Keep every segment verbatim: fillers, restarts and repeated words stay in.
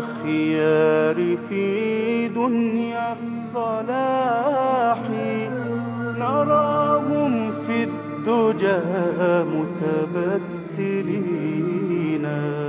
الأخيار في دنيا الصلاح نراهم في الدجى متبتلين.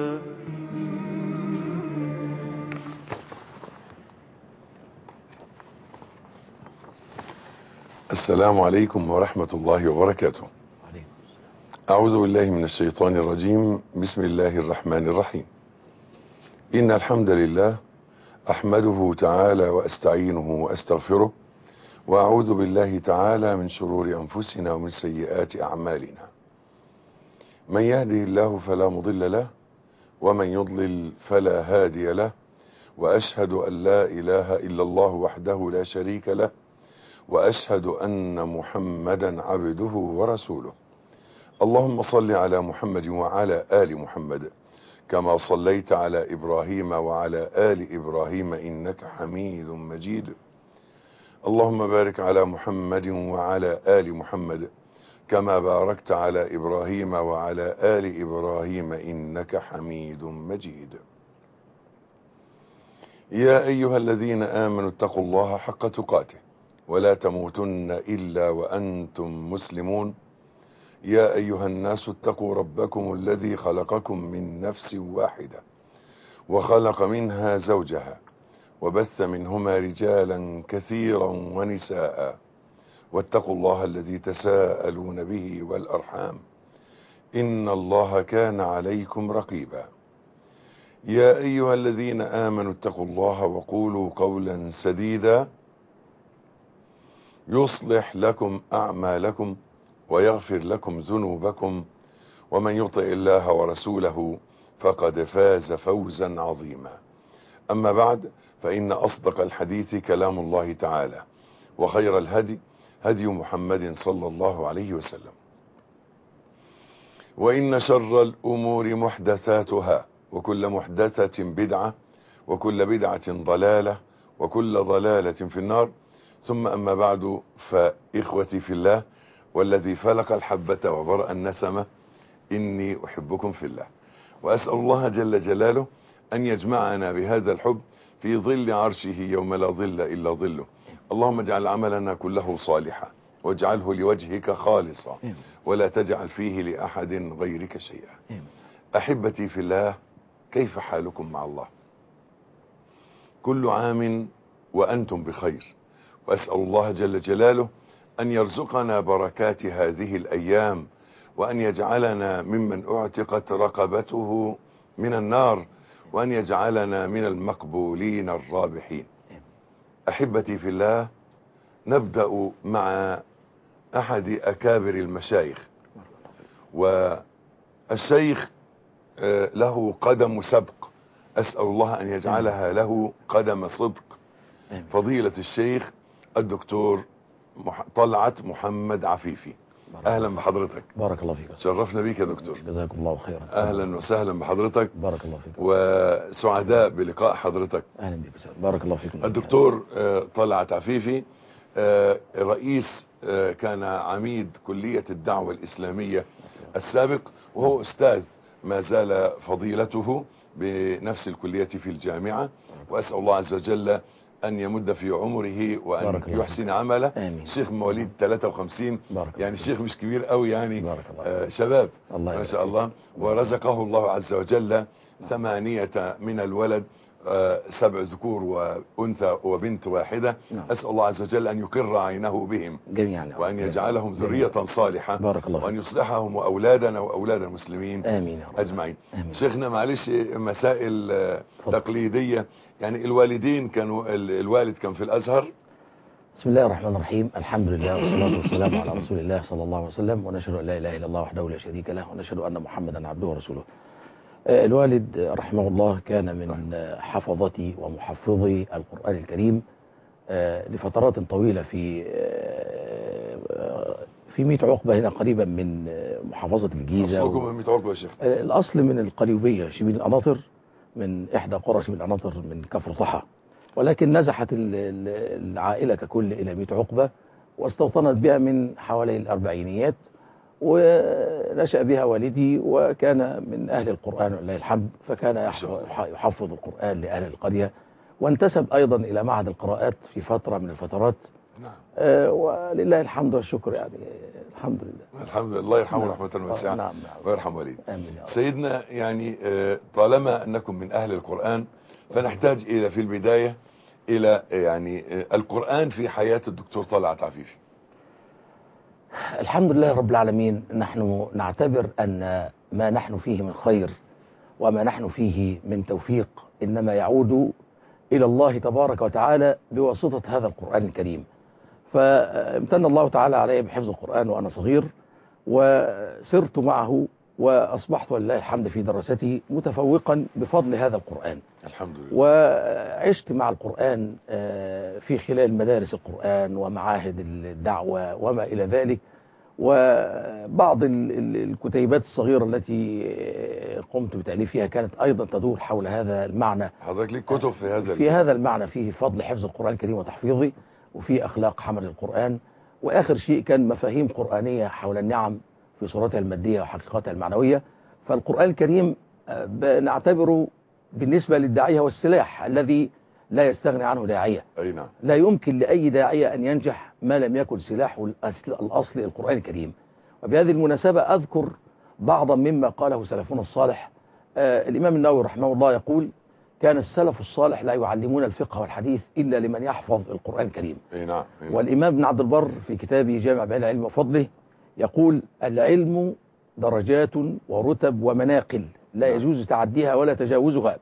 السلام عليكم ورحمة الله وبركاته. أعوذ بالله من الشيطان الرجيم. بسم الله الرحمن الرحيم. إن الحمد لله أحمده تعالى وأستعينه وأستغفره، وأعوذ بالله تعالى من شرور أنفسنا ومن سيئات أعمالنا. من يهده الله فلا مضل له، ومن يضلل فلا هادي له، وأشهد أن لا إله إلا الله وحده لا شريك له، وأشهد أن محمدا عبده ورسوله. اللهم صل على محمد وعلى آل محمد كما صليت على إبراهيم وعلى آل إبراهيم إنك حميد مجيد. اللهم بارك على محمد وعلى آل محمد كما باركت على إبراهيم وعلى آل إبراهيم إنك حميد مجيد. يا أيها الذين آمنوا اتقوا الله حق تقاته ولا تموتن إلا وأنتم مسلمون. يا أيها الناس اتقوا ربكم الذي خلقكم من نفس واحدة وخلق منها زوجها وبث منهما رجالا كثيرا ونساء، واتقوا الله الذي تساءلون به والأرحام إن الله كان عليكم رقيبا. يا أيها الذين آمنوا اتقوا الله وقولوا قولا سديدا يصلح لكم أعمالكم ويغفر لكم ذنوبكم، ومن يطع الله ورسوله فقد فاز فوزا عظيما. أما بعد، فإن أصدق الحديث كلام الله تعالى، وخير الهدي هدي محمد صلى الله عليه وسلم، وإن شر الأمور محدثاتها، وكل محدثة بدعة، وكل بدعة ضلالة، وكل ضلالة في النار. ثم أما بعد، فإخوتي في الله والذي فلق الحبة وبرأ النسمة، إني أحبكم في الله، وأسأل الله جل جلاله أن يجمعنا بهذا الحب في ظل عرشه يوم لا ظل إلا ظله. اللهم اجعل عملنا كله صالحا، واجعله لوجهك خالصا، ولا تجعل فيه لأحد غيرك شيئا. أحبتي في الله، كيف حالكم مع الله؟ كل عام وأنتم بخير، وأسأل الله جل جلاله أن يرزقنا بركات هذه الأيام، وأن يجعلنا ممن أعتقت رقبته من النار، وأن يجعلنا من المقبولين الرابحين. أحبتي في الله، نبدأ مع أحد أكابر المشايخ، والشيخ له قدم سبق، أسأل الله أن يجعلها له قدم صدق. فضيلة الشيخ الدكتور طلعت محمد عفيفي، اهلا بحضرتك. بارك الله فيك. شرفنا بيك يا دكتور. جزاكم الله خيرا. اهلا وسهلا بحضرتك. بارك الله فيك. وسعداء بلقاء حضرتك. اهلا بك. بارك الله فيكم. الدكتور طلعت عفيفي رئيس، كان عميد كلية الدعوة الإسلامية السابق، وهو أستاذ ما زال فضيلته بنفس الكلية في الجامعة، وأسأل الله عز وجل أن يمد في عمره وأن يحسن عمله. الشيخ مواليد ثلاثة وخمسين، يعني الشيخ مش كبير قوي، يعني آه شباب ما شاء الله. ورزقه الله عز وجل ثمانية من الولد، آه سبع ذكور وأنثى وبنت واحدة. أسأل الله عز وجل أن يقر عينه بهم جميعا، وأن يجعلهم ذرية صالحة، بارك الله، وأن يصلحهم وأولادنا وأولاد المسلمين آمين أجمعين. شيخنا معلش مسائل تقليدية، يعني الوالدين كانوا، الوالد كان في الأزهر. بسم الله الرحمن الرحيم. الحمد لله والصلاة والسلام على رسول الله صلى الله عليه وسلم، ونشهد أن لا إله إلا الله وحده لا شريك له، ونشهد أن محمدا عبده ورسوله. الوالد رحمه الله كان من حفظتي ومحفظي القرآن الكريم لفترات طويلة في في ميت عقبة هنا قريبا من محافظة الجيزة. أصلكم من ميت عقبة يا شيخ؟ الأصل من القليوبية، شبيل القناطر، من إحدى قرى شبيل القناطر من كفر طحا، ولكن نزحت العائلة ككل إلى ميت عقبة، واستوطنت بها من حوالي الأربعينيات، ونشأ بها والدي وكان من أهل القرآن ولله الحمد، فكان يحفظ يحفظ القرآن لأهل القرية، وانتسب أيضا إلى معهد القراءات في فترة من الفترات. نعم. آه ولله الحمد والشكر، يعني الحمد لله. الحمد لله، الله يرحمه نعم. رحمة واسعة. نعم نعم. ويرحم والديه. آمين يا رب. سيدنا، يعني آه، طالما أنكم من أهل القرآن فنحتاج إلى في البداية إلى يعني آه، القرآن في حياة الدكتور طلعت عفيفي. الحمد لله رب العالمين. نحن نعتبر أن ما نحن فيه من خير وما نحن فيه من توفيق إنما يعود إلى الله تبارك وتعالى بواسطة هذا القرآن الكريم. فامتن الله تعالى علي بحفظ القرآن وأنا صغير، وسرت معه وأصبحت ولله الحمد في دراسته متفوقا بفضل هذا القرآن. الحمد لله. وعشت مع القرآن في خلال مدارس القرآن ومعاهد الدعوة وما إلى ذلك، وبعض الكتيبات الصغيرة التي قمت بتأليفها كانت أيضا تدور حول هذا المعنى. حضرتك ليك كتب في هذا في هذا المعنى، فيه فضل حفظ القرآن الكريم وتحفيظه، وفي أخلاق حمل القرآن، وآخر شيء كان مفاهيم قرآنية حول النعم في صورتها المادية وحقيقتها المعنوية. فالقرآن الكريم نعتبره بالنسبة للداعية هو السلاح الذي لا يستغني عنه داعية. أي نعم. لا يمكن لأي داعية أن ينجح ما لم يكن سلاحه الأصل القرآن الكريم. وبهذه المناسبة أذكر بعضا مما قاله سلفنا الصالح. آه الإمام النووي رحمه الله يقول: كان السلف الصالح لا يعلمون الفقه والحديث إلا لمن يحفظ القرآن الكريم. أي نعم. أي نعم. والإمام ابن عبد البر في كتابه جامع بيان العلم وفضله يقول: العلم درجات ورتب ومناقل لا يجوز تعديها ولا تجاوزها.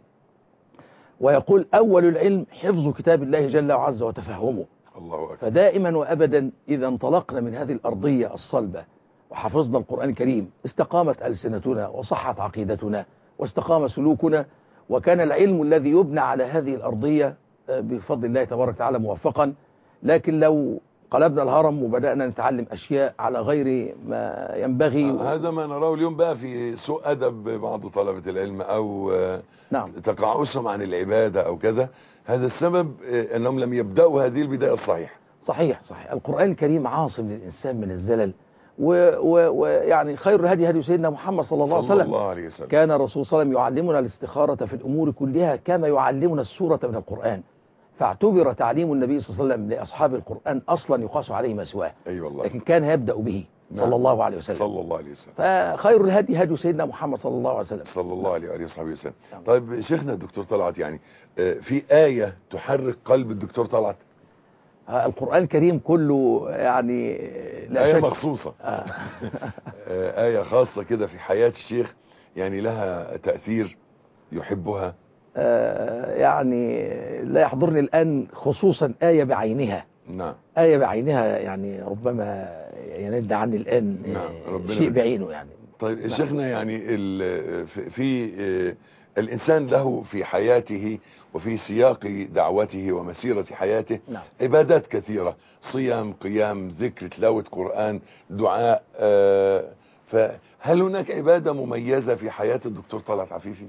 ويقول: أول العلم حفظ كتاب الله جل وعز وتفهمه. الله أكبر. فدائما وأبدا إذا انطلقنا من هذه الأرضية الصلبة وحفظنا القرآن الكريم استقامت ألسنتنا وصحت عقيدتنا واستقام سلوكنا، وكان العلم الذي يبنى على هذه الأرضية بفضل الله تبارك وتعالى موفقا. لكن لو قلبنا الهرم وبدأنا نتعلم أشياء على غير ما ينبغي و... هذا ما نراه اليوم بقى في سوء أدب بعض طلبة العلم، أو نعم. تقاعسهم عن العبادة أو كذا. هذا السبب أنهم لم يبدأوا هذه البداية الصحيحة. صحيح صحيح. القرآن الكريم عاصم للإنسان من الزلل، ويعني و... و... خير الهدي هدي سيدنا محمد صلى الله عليه وسلم. صلى الله عليه وسلم. كان الرسول صلى الله عليه وسلم يعلمنا الاستخارة في الأمور كلها كما يعلمنا السورة من القرآن. فاعتبر تعليم النبي صلى الله عليه وسلم لأصحاب القرآن أصلا يقاس عليه ما سواه. أي والله. لكن كان يبدأ به صلى نعم. الله عليه وسلم. صلى الله عليه وسلم. فخير الهدي هدي سيدنا محمد صلى الله عليه وسلم. صلى الله عليه وآله وصحبه وسلم. نعم. طيب شيخنا الدكتور طلعت، يعني في آية تحرك قلب الدكتور طلعت؟ القرآن الكريم كله يعني لا آية شك. مخصوصة. آه. آية خاصة كده في حياة الشيخ، يعني لها تأثير يحبها. آه يعني لا يحضرني الآن خصوصا آية بعينها. نعم. آية بعينها يعني ربما يند عني الآن. نعم. شيء بعينه يعني. طيب نعم. شيخنا، يعني في, في الإنسان له في حياته وفي سياق دعوته ومسيرة حياته نعم. عبادات كثيرة: صيام، قيام، ذكر، تلاوة قرآن، دعاء. فهل هناك عبادة مميزة في حياة الدكتور طلعت عفيفي؟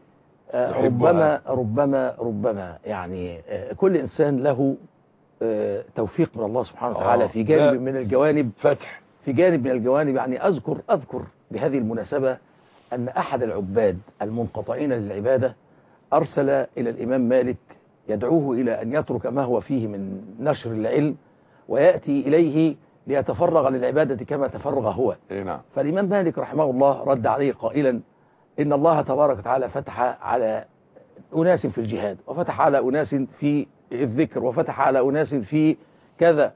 ربما ربما ربما يعني كل إنسان له توفيق من الله سبحانه وتعالى في جانب من الجوانب، فتح في جانب من الجوانب. يعني أذكر أذكر بهذه المناسبة أن أحد العباد المنقطعين للعبادة أرسل إلى الإمام مالك يدعوه إلى أن يترك ما هو فيه من نشر العلم ويأتي إليه ليتفرغ للعبادة كما تفرغ هو. إيه نعم. فالإمام مالك رحمه الله رد عليه قائلا: إن الله تبارك وتعالى فتح على أناس في الجهاد، وفتح على أناس في الذكر، وفتح على أناس في كذا،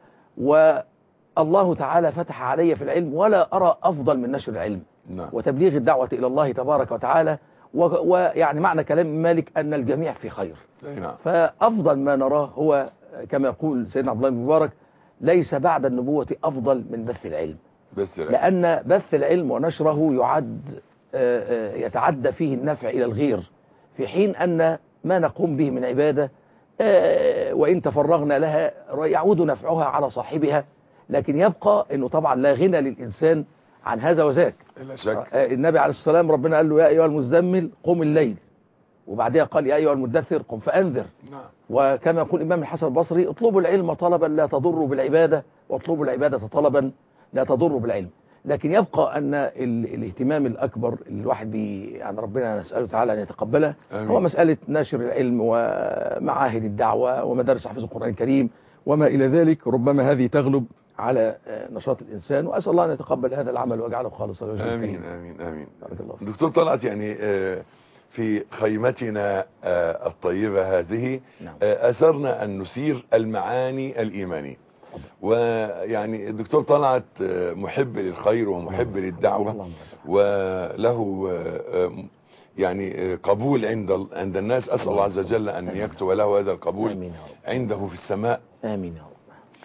والله تعالى فتح علي في العلم، ولا أرى أفضل من نشر العلم نعم. وتبليغ الدعوة إلى الله تبارك وتعالى. ويعني معنى كلام مالك أن الجميع في خير. نعم. فأفضل ما نراه هو كما يقول سيدنا عبد الله بن مبارك: ليس بعد النبوة أفضل من بث العلم. بث العلم. لأن بث العلم ونشره يعد يتعدى فيه النفع إلى الغير، في حين أن ما نقوم به من عبادة وإن تفرغنا لها يعود نفعها على صاحبها، لكن يبقى أنه طبعا لا غنى للإنسان عن هذا وذاك. لا شك. النبي عليه الصلاة والسلام ربنا قال له: يا أيها المزمل قم الليل، وبعدها قال: يا أيها المدثر قم فأنذر. نعم. وكما يقول الإمام الحسن البصري: اطلبوا العلم طلبا لا تضروا بالعبادة، واطلبوا العبادة طلبا لا تضروا بالعلم. لكن يبقى أن ال- الاهتمام الأكبر اللي الواحد بي يعني ربنا نسأله تعالى أن يتقبله آمين. هو مسألة نشر العلم ومعاهد الدعوة ومدارس حفظ القرآن الكريم وما إلى ذلك. ربما هذه تغلب على آه، نشاط الإنسان، وأسأل الله أن يتقبل هذا العمل ويجعله خالصا لوجهه آمين الكريم. آمين آمين. بارك الله فيك. دكتور طلعت، يعني آه، في خيمتنا آه، الطيبة هذه نعم. آه، أثرنا أن نسير المعاني الإيمانية، ويعني الدكتور طلعت آه، محب للخير ومحب للدعوة، اللهم بارك. وله آه، آه، يعني آه، قبول عند ال- عند الناس. أسأل الله عز وجل أن يكتب له هذا القبول آمين يا رب. عنده في السماء. آمين يا رب.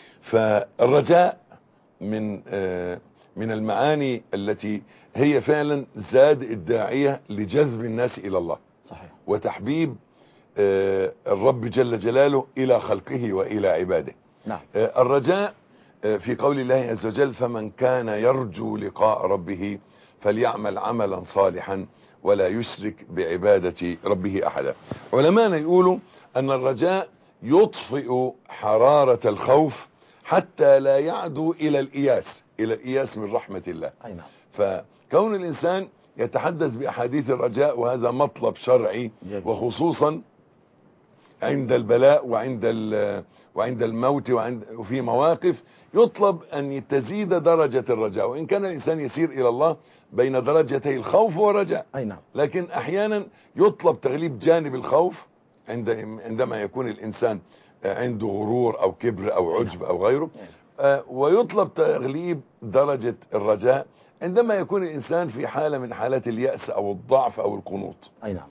فالرجاء من آه، من المعاني التي هي فعلا زاد الداعية لجذب الناس إلى الله صحيح. وتحبيب آه، الرب جل جلاله إلى خلقه وإلى عباده. نعم. آه، الرجاء آه، في قول الله عز وجل: فمن كان يرجو لقاء ربه فليعمل عملا صالحا ولا يشرك بعبادة ربه أحدا. علماءنا يقولوا أن الرجاء يطفئ حرارة الخوف حتى لا يعدو إلى الإياس إلى الإياس من رحمة الله. أي نعم. فكون الإنسان يتحدث بأحاديث الرجاء، وهذا مطلب شرعي، جميل. وخصوصا عند البلاء وعند ال- وعند الموت وعند وفي مواقف يطلب أن تزيد درجة الرجاء، وإن كان الإنسان يسير إلى الله بين درجتي الخوف والرجاء، أي نعم. لكن أحيانا يطلب تغليب جانب الخوف عند عندما يكون الإنسان عنده غرور أو كبر أو عجب أو غيره، آه، ويطلب تغليب درجة الرجاء عندما يكون الإنسان في حالة من حالات اليأس أو الضعف أو القنوط. أي نعم.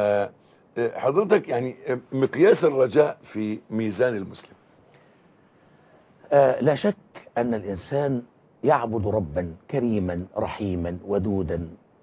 فحضرتك يعني مقياس الرجاء في ميزان المسلم. آه لا شك أن الإنسان يعبد ربا كريما رحيما ودودا.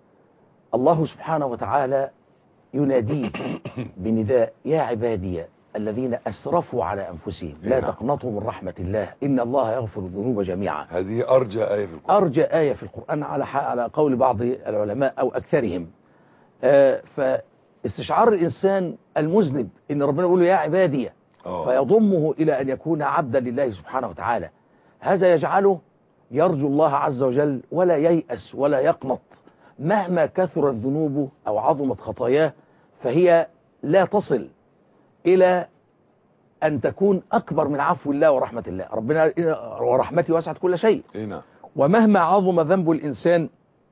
الله سبحانه وتعالى يناديه بنداء: يا عبادي الذين أسرفوا على أنفسهم لا نعم. تقنطوا من رحمة الله إن الله يغفر الذنوب جميعا. هذه أرجى آية في القرآن. أرجى آية في القرآن على على قول بعض العلماء أو أكثرهم. آه فاستشعار الإنسان المذنب إن ربنا يقول له يا عبادي، أوه. فيضمه إلى أن يكون عبدا لله سبحانه وتعالى، هذا يجعله يرجو الله عز وجل ولا ييأس ولا يقنط مهما كثرت ذنوبه أو عظمت خطاياه، فهي لا تصل إلى أن تكون أكبر من عفو الله ورحمة الله. ربنا ورحمته وسعت كل شيء. هنا. ومهما عظم ذنب الإنسان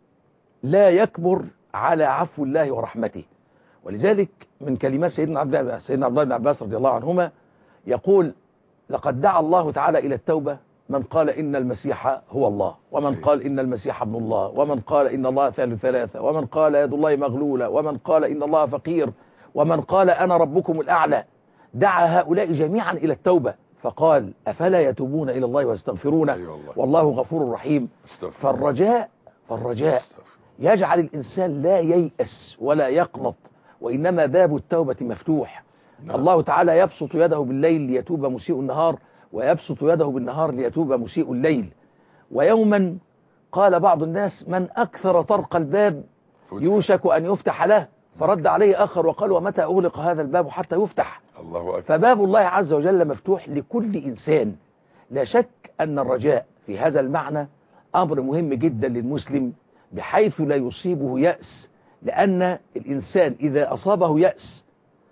لا يكبر على عفو الله ورحمته. ولذلك من كلمات سيدنا عبد الله سيدنا عبد الله بن عباس رضي الله عنهما يقول: لقد دعا الله تعالى إلى التوبة من قال إن المسيح هو الله، ومن قال إن المسيح ابن الله، ومن قال إن الله ثالث ثلاثة، ومن قال يد الله مغلولة، ومن قال إن الله فقير، ومن قال أنا ربكم الأعلى. دعا هؤلاء جميعا إلى التوبة، فقال: أفلا يتوبون إلى الله ويستغفرونه أيوة الله. والله غفور رحيم. استغفر. فالرجاء فالرجاء استغفر. يجعل الإنسان لا ييأس ولا يقنط، وإنما باب التوبة مفتوح. نعم. الله تعالى يبسط يده بالليل ليتوب مسيء النهار، ويبسط يده بالنهار ليتوب مسيء الليل. ويوما قال بعض الناس: من أكثر طرق الباب يوشك أن يفتح له، فرد عليه آخر وقال: ومتى أغلق هذا الباب حتى يفتح؟ الله أكبر. فباب الله عز وجل مفتوح لكل إنسان. لا شك أن الرجاء في هذا المعنى أمر مهم جدا للمسلم، بحيث لا يصيبه يأس، لأن الإنسان إذا أصابه يأس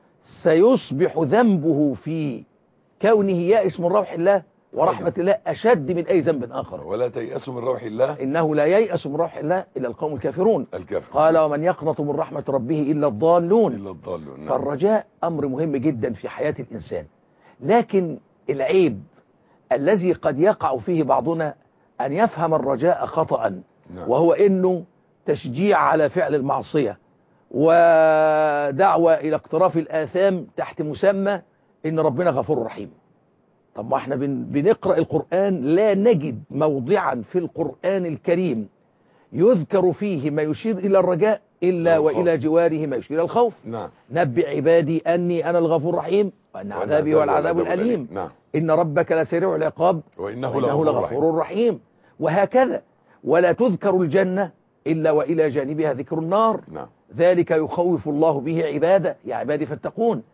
سيصبح ذنبه في كونه يائس من روح الله ورحمة الله أشد من أي ذنب آخر. ولا تيأسوا من روح الله إنه لا ييأس من روح الله إلا القوم الكافرون. الكافر. قال: ومن يقنط من رحمة ربه إلا الضالون. إلا الضالون. نعم. فالرجاء أمر مهم جدا في حياة الإنسان. لكن العيب الذي قد يقع فيه بعضنا أن يفهم الرجاء خطأ، نعم. وهو إنه تشجيع على فعل المعصية ودعوة إلى اقتراف الآثام تحت مسمى إن ربنا غفور رحيم. طب ما احنا بن بنقرأ القرآن لا نجد موضعا في القرآن الكريم يذكر فيه ما يشير إلى الرجاء إلا الخوف. وإلى جواره ما يشير إلى الخوف. نعم. نبئ عبادي أني أنا الغفور الرحيم وأن عذابي هو العذاب الأليم. نعم. إن ربك لسريع العقاب وإنه, وإنه لغفور رحيم. وهكذا. ولا تذكر الجنة إلا وإلى جانبها ذكر النار. نعم. ذلك يخوف الله به عباده يا عبادي فاتقون.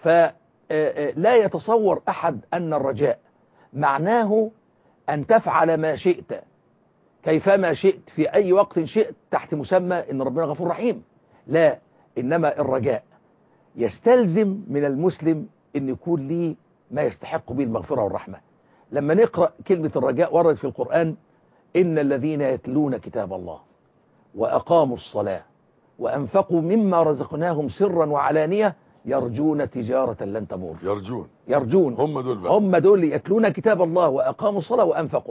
فلا يتصور أحد أن الرجاء معناه أن تفعل ما شئت كيفما شئت في أي وقت شئت تحت مسمى إن ربنا غفور رحيم. لا، إنما الرجاء يستلزم من المسلم أن يكون ليه ما يستحق به المغفرة والرحمة. لما نقرأ كلمة الرجاء ورد في القرآن: إن الذين يتلون كتاب الله وأقاموا الصلاة وأنفقوا مما رزقناهم سرا وعلانية يرجون تجارة لن تبور. يرجون يرجون هم دول بقى. هم دول يتلون كتاب الله وأقاموا الصلاة وأنفقوا.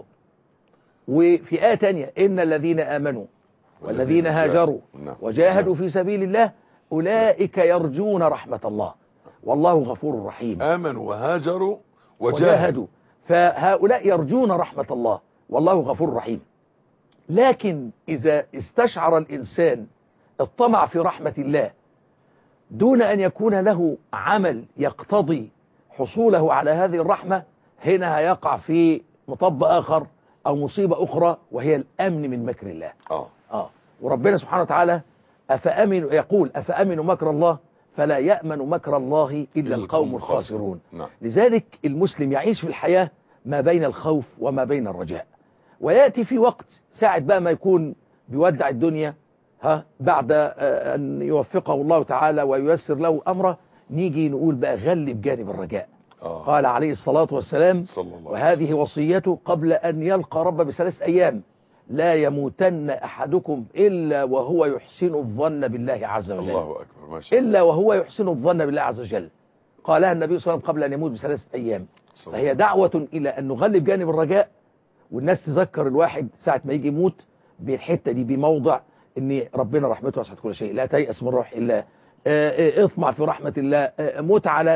وفي آية تانية: إن الذين آمنوا والذين هاجروا وجاهدوا في سبيل الله أولئك يرجون رحمة الله والله غفور رحيم. آمنوا وهاجروا وجاهدوا, وجاهدوا فهؤلاء يرجون رحمة الله والله غفور رحيم. لكن إذا استشعر الإنسان الطمع في رحمة الله دون أن يكون له عمل يقتضي حصوله على هذه الرحمة، هنا هيقع في مطب آخر أو مصيبة أخرى، وهي الأمن من مكر الله. آه. آه. وربنا سبحانه وتعالى أفأمن يقول: أفأمنوا مكر الله فلا يأمن مكر الله إلا القوم الخاسرون. نعم. لذلك المسلم يعيش في الحياة ما بين الخوف وما بين الرجاء، ويأتي في وقت ساعة بقى ما يكون بيودع الدنيا، ها بعد أن يوفقه الله تعالى وييسر له أمره، نيجي نقول بقى غلب جانب الرجاء. آه. قال عليه الصلاة والسلام: وهذه وصيته قبل أن يلقى رب بثلاث أيام: لا يموتن أحدكم إلا وهو يحسن الظن بالله عز وجل. الله أكبر، ما شاء الله. إلا وهو يحسن الظن بالله عز وجل. قالها النبي صلى الله عليه وسلم قبل أن يموت بثلاث أيام. فهي دعوة إلى أن نغلب جانب الرجاء، والناس تذكر الواحد ساعة ما يجي يموت بالحتة دي بموضع ان ربنا رحمته وسعت كل شيء، لا تيأس من روح الله، اطمع في رحمة الله، موت على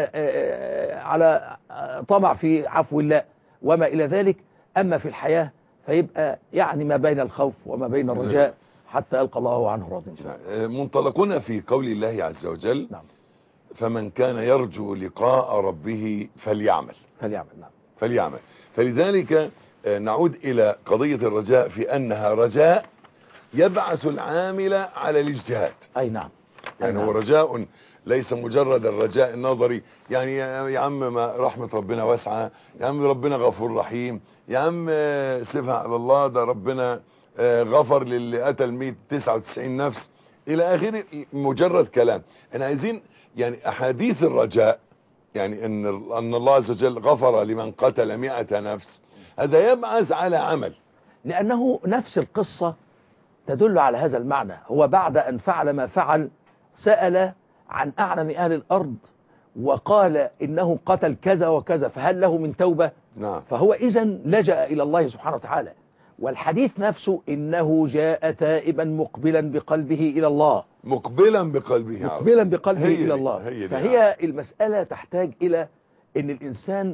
على طمع في عفو الله وما إلى ذلك. أما في الحياة فيبقى يعني ما بين الخوف وما بين الرجاء حتى يلقى الله عنه راضٍ. منطلقنا في قول الله عز وجل: نعم. فمن كان يرجو لقاء ربه فليعمل فليعمل نعم فليعمل فلذلك نعود إلى قضية الرجاء في أنها رجاء يبعث العامل على الاجتهاد. أي نعم. يعني هو رجاء ليس مجرد الرجاء النظري، يعني يا عم ما رحمة ربنا واسعة، يا عم ربنا غفور رحيم، يا عم سيبها على الله، ده ربنا غفر للي قتل مئة وتسعة وتسعين نفس إلى آخره، مجرد كلام. احنا عايزين يعني أحاديث الرجاء، يعني أن أن الله عز وجل غفر لمن قتل مئة نفس، هذا يبعث على عمل، لأنه نفس القصة تدل على هذا المعنى. هو بعد أن فعل ما فعل سأل عن أعلم أهل الأرض وقال إنه قتل كذا وكذا فهل له من توبة؟ نعم. فهو إذن لجأ إلى الله سبحانه وتعالى. والحديث نفسه إنه جاء تائبا مقبلا بقلبه إلى الله. مقبلا بقلبه مقبلا بقلبه إلى الله. هي فهي المسألة تحتاج إلى أن الإنسان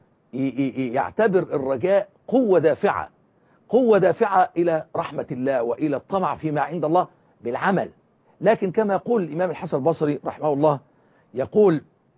يعتبر الرجاء قوة دافعة، قوة دافعة إلى رحمة الله وإلى الطمع فيما عند الله بالعمل. لكن كما يقول الإمام الحسن البصري رحمه الله، يقول: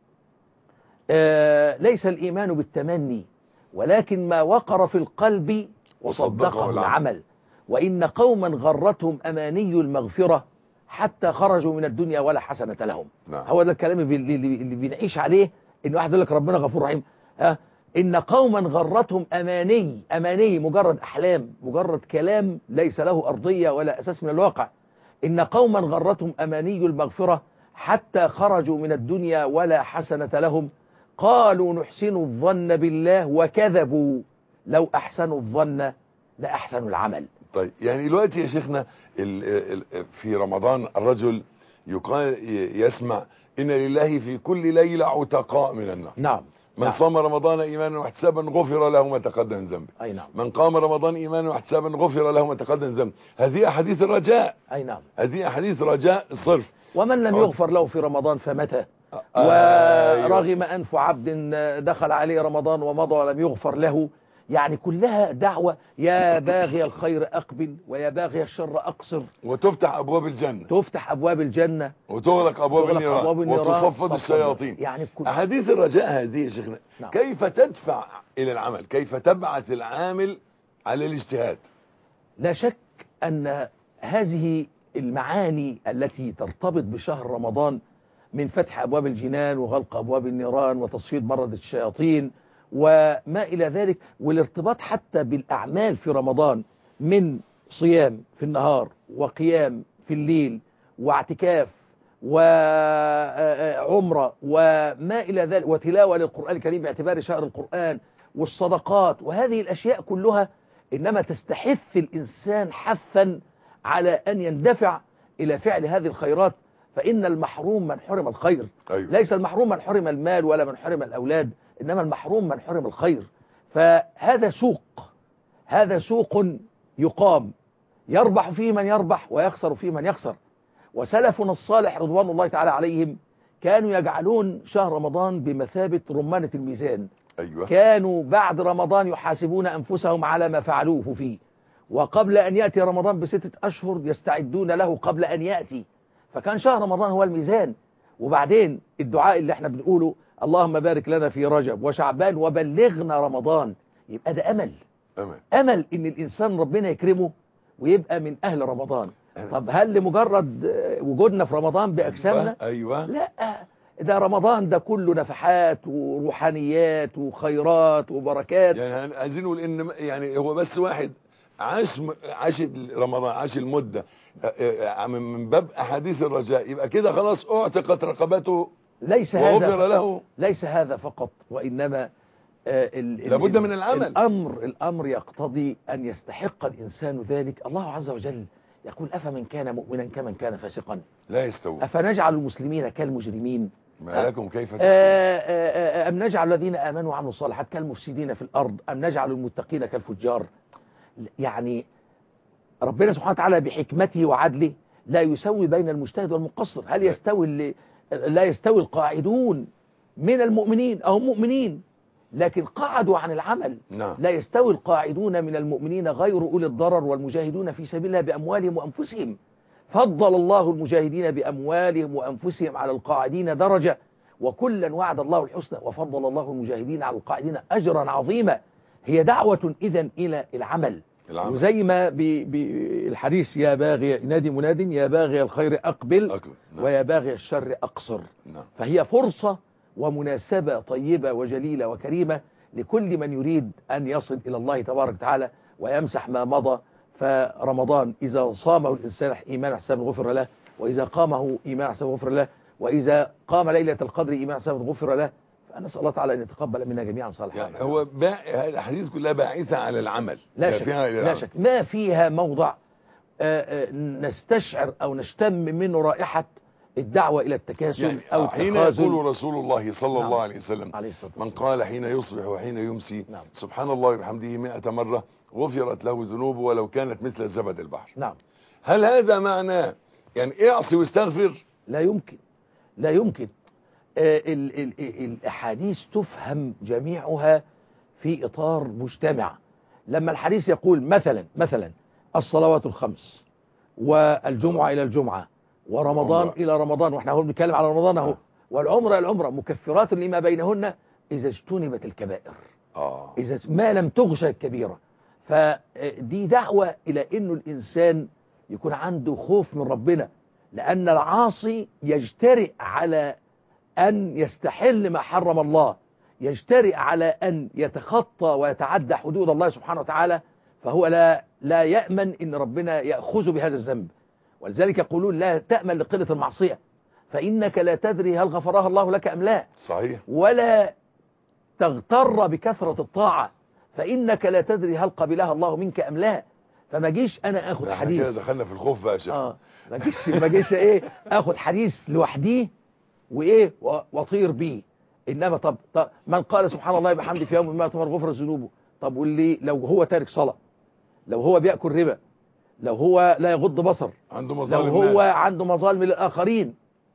آه ليس الإيمان بالتمني ولكن ما وقر في القلب وصدقه العمل، وإن قوما غرتهم أماني المغفرة حتى خرجوا من الدنيا ولا حسنة لهم. نعم. هو ده الكلام اللي, اللي بنعيش عليه، إن واحد يقول لك ربنا غفور رحيم. آه إن قوما غرتهم أماني، أماني مجرد أحلام، مجرد كلام ليس له أرضية ولا أساس من الواقع. إن قوما غرتهم أماني المغفرة حتى خرجوا من الدنيا ولا حسنة لهم، قالوا نحسن الظن بالله وكذبوا، لو أحسنوا الظن لأحسنوا العمل. طيب يعني دلوقتي يا شيخنا في رمضان الرجل يقال يسمع إن لله في كل ليلة عتقاء من النار. نعم. من نعم. صام رمضان إيمانا واحتسابا غفر له ما تقدم ذنبه. أي نعم. من قام رمضان إيمانا واحتسابا غفر له ما تقدم ذنبه. هذه أحاديث الرجاء. أي نعم. هذه أحاديث رجاء صرف. ومن لم يغفر له في رمضان فمتى؟ آه ورغم أنف عبد دخل عليه رمضان ومضى ولم يغفر له. يعني كلها دعوة: يا باغي الخير أقبل ويا باغي الشر أقصر. وتفتح أبواب الجنة، تفتح أبواب الجنة وتغلق أبواب النيران، أبواب النيران وتصفد الشياطين. يعني كل... أحاديث الرجاء هذه يا شيخنا. نعم. كيف تدفع إلى العمل؟ كيف تبعث العامل على الاجتهاد؟ لا شك أن هذه المعاني التي ترتبط بشهر رمضان من فتح أبواب الجنان وغلق أبواب النيران وتصفيد مردة الشياطين وما إلى ذلك، والارتباط حتى بالأعمال في رمضان من صيام في النهار وقيام في الليل واعتكاف وعمرة وما إلى ذلك وتلاوة للقرآن الكريم باعتبار شهر القرآن والصدقات وهذه الأشياء كلها إنما تستحث الإنسان حثا على أن يندفع إلى فعل هذه الخيرات، فإن المحروم من حرم الخير. أيوة. ليس المحروم من حرم المال ولا من حرم الأولاد، إنما المحروم من حرم الخير. فهذا سوق، هذا سوق يقام يربح فيه من يربح ويخسر فيه من يخسر. وسلفنا الصالح رضوان الله تعالى عليهم كانوا يجعلون شهر رمضان بمثابة رمانة الميزان. أيوة. كانوا بعد رمضان يحاسبون أنفسهم على ما فعلوه فيه، وقبل أن يأتي رمضان بستة أشهر يستعدون له قبل أن يأتي. فكان شهر رمضان هو الميزان. وبعدين الدعاء اللي احنا بنقوله اللهم بارك لنا في رجب وشعبان وبلغنا رمضان، يبقى ده أمل أمل, أمل إن الإنسان ربنا يكرمه ويبقى من أهل رمضان. طب هل لمجرد وجودنا في رمضان بأجسامنا؟ أيوة. لا، ده رمضان ده كله نفحات وروحانيات وخيرات وبركات. يعني عايزين نقول ان يعني هو بس واحد عاش عاش رمضان، عاش المده من باب احاديث الرجاء، يبقى كده خلاص اعتقت رقبته ليس هذا له. ليس هذا فقط، وانما لابد من العمل. الامر الامر يقتضي ان يستحق الانسان ذلك. الله عز وجل يقول أفمن كان مؤمنا كمن كان فاسقا لا يستوي، أفنجعل المسلمين كالمجرمين ما لكم كيف تحكمون، أم نجعل الذين آمنوا وعملوا الصالحات كالمفسدين في الأرض أم نجعل المتقين كالفجار. يعني ربنا سبحانه وتعالى بحكمته وعدله لا يسوي بين المجتهد والمقصر. هل يستوي اللي لا يستوي القاعدون من المؤمنين أو مؤمنين لكن قعدوا عن العمل. نعم. لا يستوي القاعدون من المؤمنين غير أولي الضرر والمجاهدون في سبيل الله بأموالهم وأنفسهم. فضل الله المجاهدين بأموالهم وأنفسهم على القاعدين درجة وكلا وعد الله الحسنى وفضل الله المجاهدين على القاعدين أجرا عظيما. هي دعوة إذن إلى العمل, العمل. وزي ما بالحديث يا باغي ينادي مناد يا باغي الخير أقبل, أقبل. نعم. ويا باغي الشر أقصر. نعم. فهي فرصة ومناسبة طيبة وجليلة وكريمة لكل من يريد أن يصل إلى الله تبارك وتعالى ويمسح ما مضى. فرمضان إذا صامه الإنسان إيمان حساب غفر له, وإذا قامه إيمان حساب غفر له, وإذا قام ليلة القدر إيمان حساب غفر له. فنسأل الله تعالى أن يتقبل منا جميعا صالحا. يعني هو با... الحديث كلها باعثة على العمل, لا شك, لا شك ما فيها موضع نستشعر أو نشتم منه رائحة الدعوة إلى التكاسل يعني أو حين التخاذل. يقول رسول الله صلى نعم. الله عليه وسلم عليه من قال حين يصبح وحين يمسي نعم. سبحان الله وبحمده مئة مرة غفرت له ذنوبه ولو كانت مثل زبد البحر. نعم. هل هذا معناه يعني اعصي واستغفر؟ لا يمكن, لا يمكن. آه ال ال الأحاديث تفهم جميعها في إطار مجتمع. لما الحديث يقول مثلا مثلا الصلوات الخمس والجمعة إلى الجمعة ورمضان عمرة. إلى رمضان, واحنا هو بنتكلم على رمضان اهو, والعمرة إلى العمرة مكفرات لما بينهن إذا اجتنبت الكبائر. آه. إذا ما لم تغشى الكبيرة. فدي دعوة إلى إنه الإنسان يكون عنده خوف من ربنا, لأن العاصي يجترئ على أن يستحل ما حرم الله, يجترئ على أن يتخطى ويتعدى حدود الله سبحانه وتعالى, فهو لا لا يأمن إن ربنا يأخذ بهذا الذنب. ولذلك يقولون لا تأمن لقلة المعصية فإنك لا تدري هل غفرها الله لك أم لا. صحيح. ولا تغتر بكثرة الطاعة فإنك لا تدري هل قبلها الله منك أم لا. فما جيش أنا أخذ حديث كده دخلنا في الخوف بقى يا شيخ. آه ما جيش ما جيش إيه أخذ حديث لوحديه وإيه وطير بيه. إنما طب, طب من قال سبحان الله بحمده في يوم ما تمر غفر ذنوبه, طب واللي لو هو تارك صلاة, لو هو بيأكل ربا, لو هو لا يغض بصر, عنده مظالم, لو هو الناس. عنده مظالم للآخرين,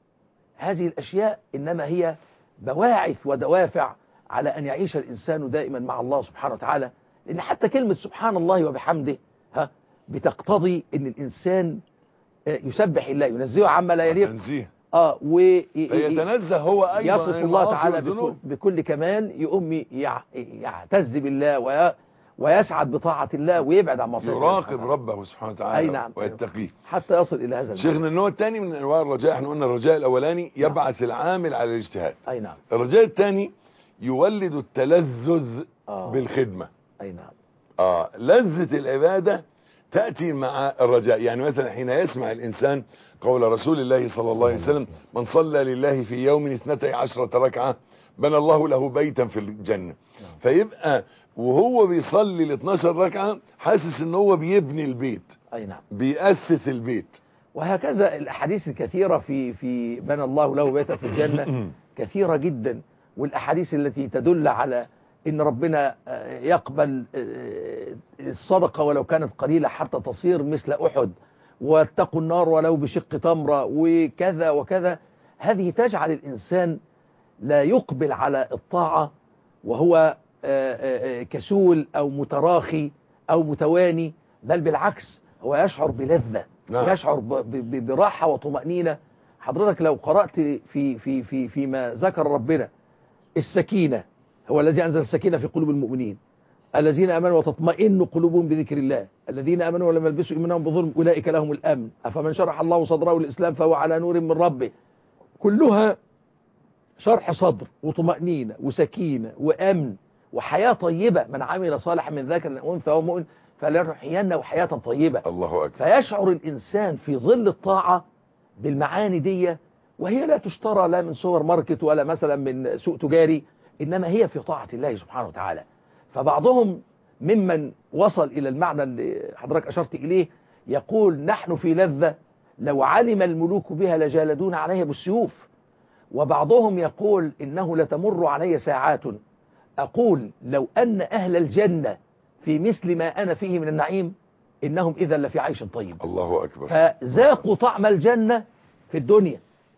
هذه الأشياء إنما هي بواعث ودوافع على أن يعيش الإنسان دائما مع الله سبحانه وتعالى. لأن حتى كلمة سبحان الله وبحمده ها بتقتضي أن الإنسان يسبح الله ينزهه عما لا يليق, تنزيه آه ويتنزه هو أيضا يصف الله تعالى بكل, بكل كمال, يقوم يعتز بالله وي ويسعد بطاعة الله ويبعد عن معصية الله, يراقب ربه سبحانه وتعالى. أي نعم. ويتقيه حتى يصل إلى هذا المعنى. شيخنا النوع الثاني من أنواع الرجاء, احنا قلنا الرجاء الأولاني يبعث العامل على الاجتهاد. أي نعم. الرجاء الثاني يولد التلذذ آه. بالخدمة. أي نعم. آه لذة العبادة تأتي مع الرجاء. يعني مثلا حين يسمع الإنسان قول رسول الله صلى الله عليه وسلم: من صلى لله في يوم اثنتي عشرة ركعة بنى الله له بيتا في الجنة. فيبقى وهو بيصلي ال اثناشر ركعة حاسس ان هو بيبني البيت، اي نعم، بيأسس البيت. وهكذا الاحاديث الكثيرة في في بنى الله له بيتا في الجنة كثيرة جدا، والاحاديث التي تدل على ان ربنا يقبل الصدقة ولو كانت قليلة حتى تصير مثل احد، واتقوا النار ولو بشق تمرة، وكذا وكذا. هذه تجعل الانسان لا يقبل على الطاعة وهو كسول او متراخي او متواني، بل بالعكس هو يشعر بلذة، نعم. يشعر براحة وطمأنينة. حضرتك لو قرأت في في في فيما ذكر ربنا السكينة، هو الذي أنزل السكينة في قلوب المؤمنين الذين آمنوا وتطمئن قلوبهم بذكر الله، الذين آمنوا ولم يلبسوا إيمانهم بظلم أولئك لهم الأمن، أفمن شرح الله صدره للإسلام فهو على نور من ربه. كلها شرح صدر وطمأنينة وسكينة وأمن وحياة طيبة. من عمل صالحا من ذكر أو أنثى وهو مؤمن فلنحيينه حياة طيبة. الله أكبر. فيشعر الإنسان في ظل الطاعة بالمعاني دي، وهي لا تشترى لا من سوبر ماركت ولا مثلا من سوق تجاري، إنما هي في طاعة الله سبحانه وتعالى. فبعضهم ممن وصل إلى المعنى اللي حضرتك أشرت إليه يقول: نحن في لذة لو علم الملوك بها لجالدون عليها بالسيوف. وبعضهم يقول: إنه لتمر علي ساعات أقول لو أن أهل الجنة في مثل ما أنا فيه من النعيم إنهم إذا لفي عيش طيب. الله أكبر. فذاقوا طعم الجنة في الدنيا،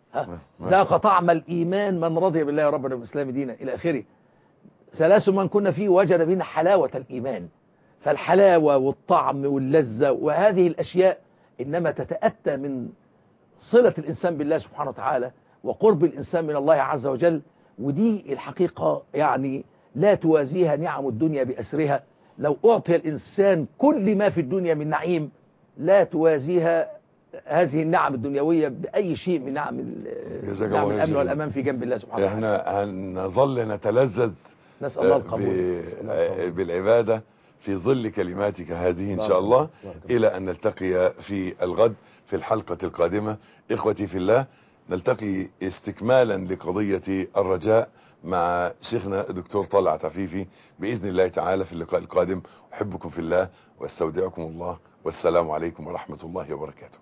ذاق طعم الإيمان من رضي بالله ربنا والإسلام دينا إلى آخره. ثلاث من كنا فيه وجد بنا حلاوة الإيمان. فالحلاوة والطعم واللذة وهذه الأشياء إنما تتأتى من صلة الإنسان بالله سبحانه وتعالى وقرب الإنسان من الله عز وجل. ودي الحقيقة يعني لا توازيها نعم الدنيا بأسرها. لو أعطي الإنسان كل ما في الدنيا من نعيم لا توازيها هذه النعم الدنيوية بأي شيء من نعم, نعم الأمن والأمان في جنب الله سبحانه وتعالى. احنا هنظل نتلذذ نسأل الله القبول بالعبادة في ظل كلماتك هذه إن شاء الله، إلى أن نلتقي في الغد في الحلقة القادمة. إخوتي في الله، نلتقي استكمالا لقضية الرجاء مع شيخنا دكتور طلعت عفيفي بإذن الله تعالى في اللقاء القادم. أحبكم في الله واستودعكم الله، والسلام عليكم ورحمة الله وبركاته.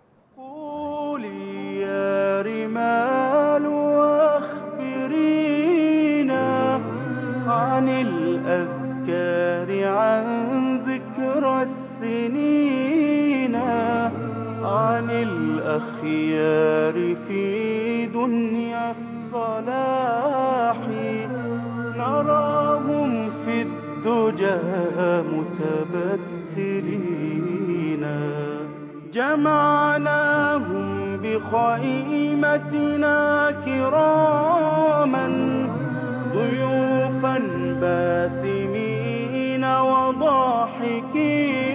قولي يا رمال واخبرينا عن الأذكار، عن ذكرى السنين، عن الأخيار في دنيا الصلاح. نراهم في الدجى متبتلين، جمعناهم بخيمتنا كراما ضيوفا باسمين وضاحكين.